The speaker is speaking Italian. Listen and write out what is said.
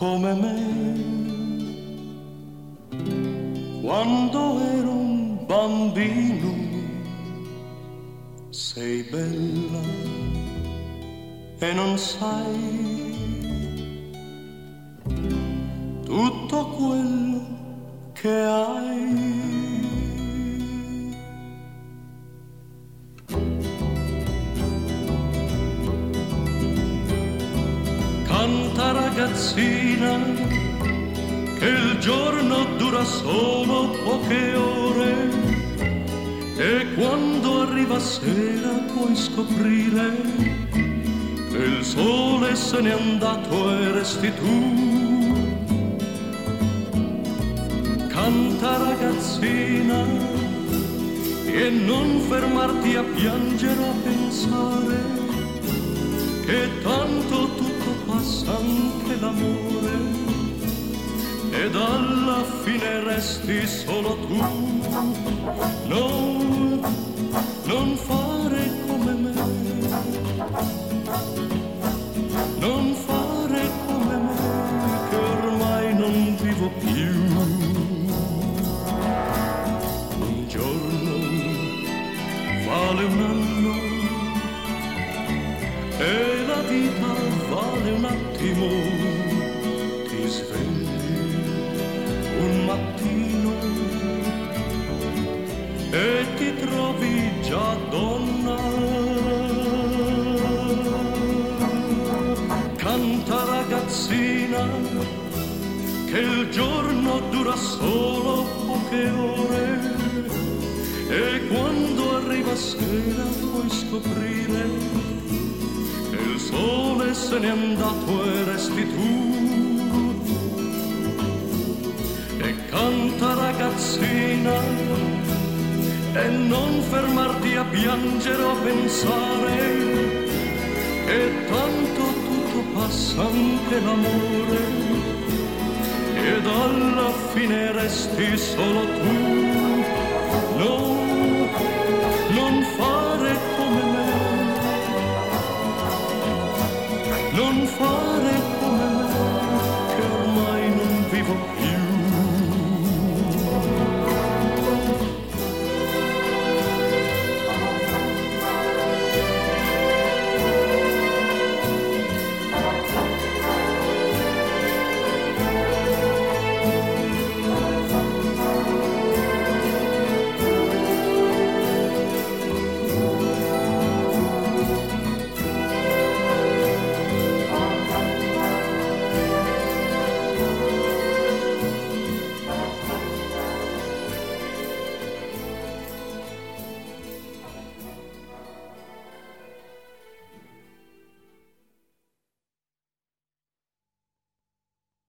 come me. Quando ero un bambino sei bella e non sai tutto quello che hai. Canta ragazzina che il giorno dura solo poche ore e quando arriva sera puoi scoprire che il sole se n'è andato e resti tu. Canta ragazzina e non fermarti a piangere o a pensare che tanto tutto passa, anche l'amore, ed alla fine resti solo tu. Non fare come me, non fare come me, che ormai non vivo più. Un giorno vale un anno e la vita vale un attimo. Ti svegli un mattino e ti trovi già donna. Canta ragazzina che il giorno dura solo poche ore e quando arriva sera puoi scoprire che il sole se n'è andato e resti tu. E canta ragazzina e non fermarti a piangere o a pensare che tanto tutto passa, anche l'amore, ed alla fine resti solo tu. Non fare come me, non fare